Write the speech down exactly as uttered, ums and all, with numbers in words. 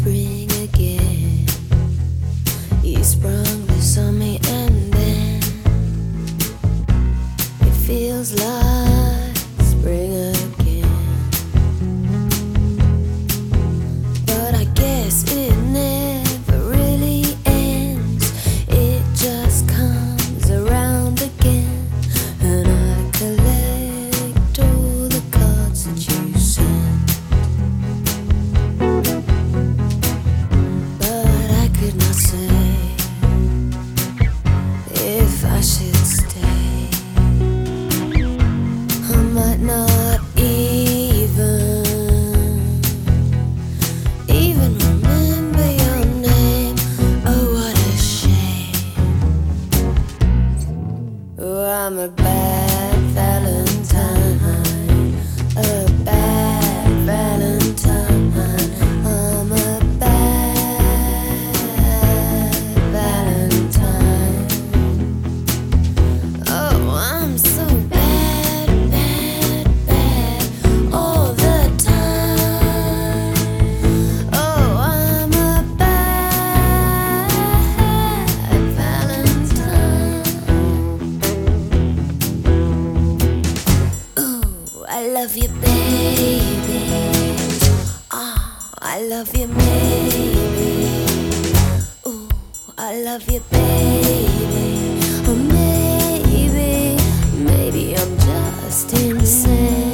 spring again. You sprung this on me and then it feels like spring again. But I guess it never really ends. It just comes around again. And I collect all the cards that you sent. But I could not say if I should stay. I might not even even remember your name. Oh, what a shame. Oh, I'm a bad Valentine, a bad Valentine. I'm a bad Valentine. Oh, I'm so bad, bad, bad all the time. Oh, I'm a bad Valentine. Ooh, I love you, baby. Oh, I love you, maybe. Ooh, I love you, baby. Or maybe, maybe I'm just insane.